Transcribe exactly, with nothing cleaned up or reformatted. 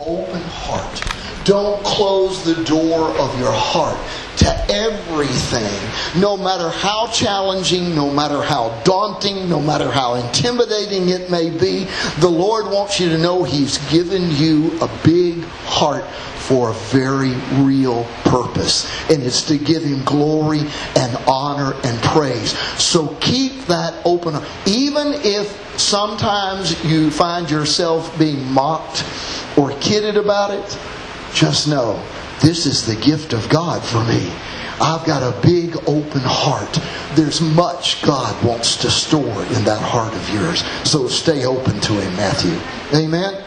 open heart. Don't close the door of your heart to everything, no matter how challenging, no matter how daunting, no matter how intimidating it may be. The Lord wants you to know He's given you a big heart for a very real purpose, and it's to give Him glory and honor and praise. So keep that open. Even if sometimes you find yourself being mocked or kidded about it, just know this is the gift of God for me. I've got a big open heart. There's much God wants to store in that heart of yours. So stay open to Him, Matthew. Amen.